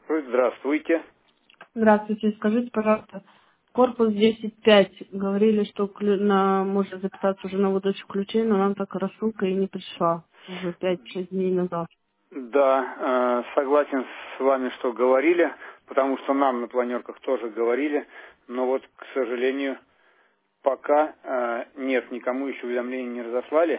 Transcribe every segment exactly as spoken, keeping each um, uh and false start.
Здравствуйте. Здравствуйте, скажите, пожалуйста, корпус десять пять, говорили, что клю- на, можно записаться уже на выдачу ключей, но нам так рассылка и не пришла уже пять-шесть дней назад. Да, э, согласен с вами, что говорили, потому что нам на планерках тоже говорили, но вот, к сожалению, пока э, нет, никому еще уведомления не разослали.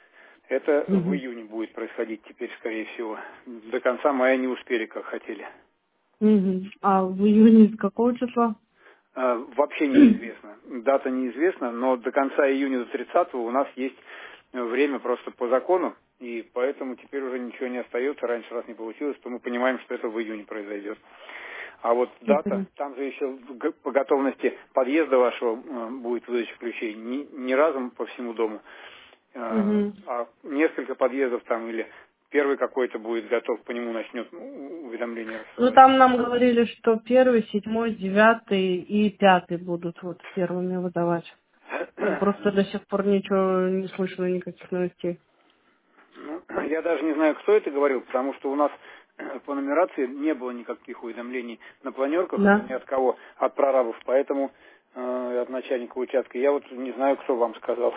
Это в Угу. июне будет происходить теперь, скорее всего. До конца мая не успели, как хотели. Угу. А в июне с какого числа? Э, Вообще неизвестно. Дата неизвестна, но до конца июня, до тридцатого у нас есть время просто по закону, и поэтому теперь уже ничего не остается. Раньше раз не получилось, то мы понимаем, что это в июне произойдет. А вот дата, Мгм. там же еще в г- по готовности подъезда вашего э, будет выдача ключей. Не, не разом по всему дому, э, Мгм. а несколько подъездов там или первый какой-то будет готов, по нему начнет ну, уведомление Ну, рассылать. там нам говорили, что первый, седьмой, девятый и пятый будут вот первыми выдавать. Просто до сих пор ничего не слышно, никаких новостей. Ну, я даже не знаю, кто это говорил, потому что у нас э, по нумерации не было никаких уведомлений на планерках, Да? ни от кого, от прорабов, поэтому э, от начальника участка. Я вот не знаю, кто вам сказал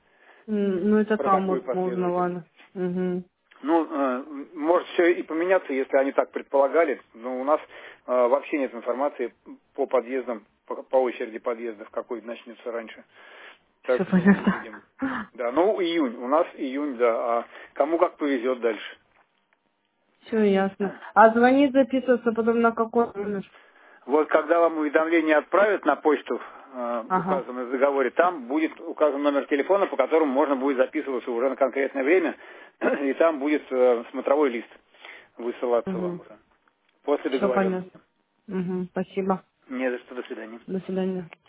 М, Ну, это про там такую вот мы последовательность. узнавали. Угу. Ну, э, может все и поменяться, если они так предполагали, но у нас э, вообще нет информации по подъездам, по, по очереди подъездов, какой начнется раньше. Так Все что не понятно. видим. Да, ну июнь, у нас июнь, да, а кому как повезет дальше. Все ясно. А звонить, записываться потом на какой номер? Вот когда вам уведомление отправят на почту, э, Ага. указанное в договоре, там будет указан номер телефона, по которому можно будет записываться уже на конкретное время, и там будет э, смотровой лист высылаться вам Угу. уже. После Все договоренности. понятно. Угу. Спасибо. Не за что, до свидания. До свидания.